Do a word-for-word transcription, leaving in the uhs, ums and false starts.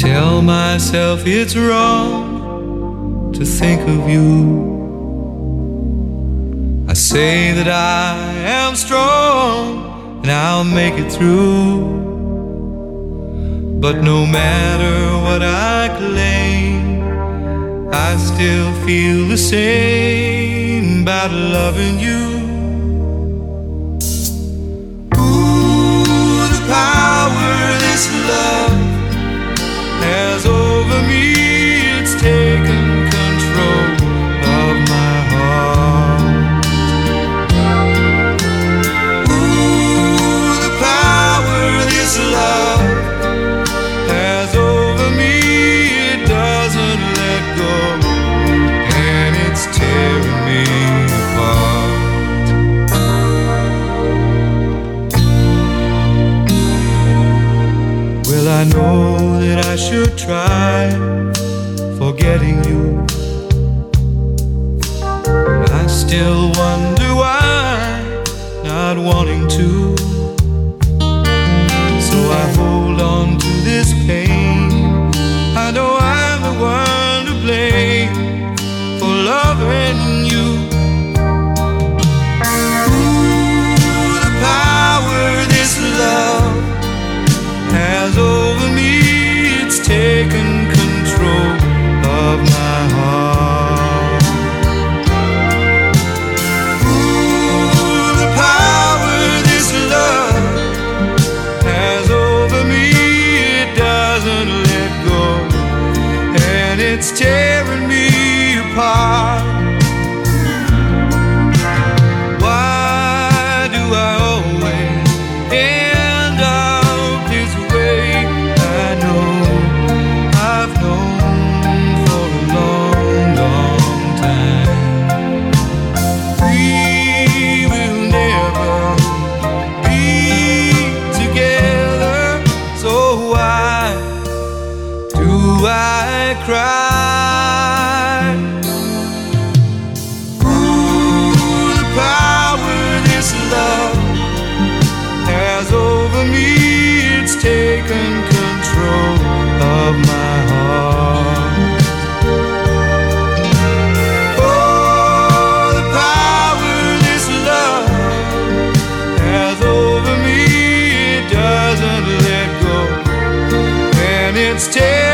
tell myself it's wrong to think of you. I say that I am strong and I'll make it through. But no matter what I claim, I still feel the same about loving you. Ooh, the power this love has over me, it's taken control of my heart. Ooh, the power this love has over me, it doesn't let go, and it's tearing me apart. Well, I know that I should try forgetting you, but I still wonder why not wanting to. So I hold on to this pain. I know I'm the one to blame for loving you. Ooh, the power this love has over me, it's taken control of my heart. Ooh, the power this love has over me, it doesn't let go, and it's tearing me apart. Why do I always end up this way? I know I've known for a long, long time we will never be together. So why do I cry? Ooh, the power this love has over me, it's taken control of my heart. Oh, the power this love has over me, it doesn't let go, and it's taken